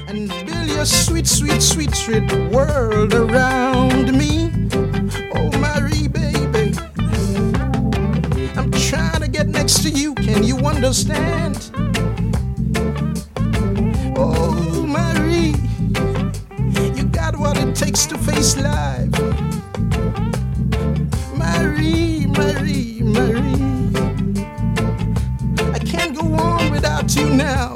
and build your sweet, sweet, sweet, sweet world around me. Oh, Marie, baby, I'm trying to get next to you. Can you understand? Oh, Marie, you got what it takes to face life. Marie, Marie, Marie, I can't go on without you now.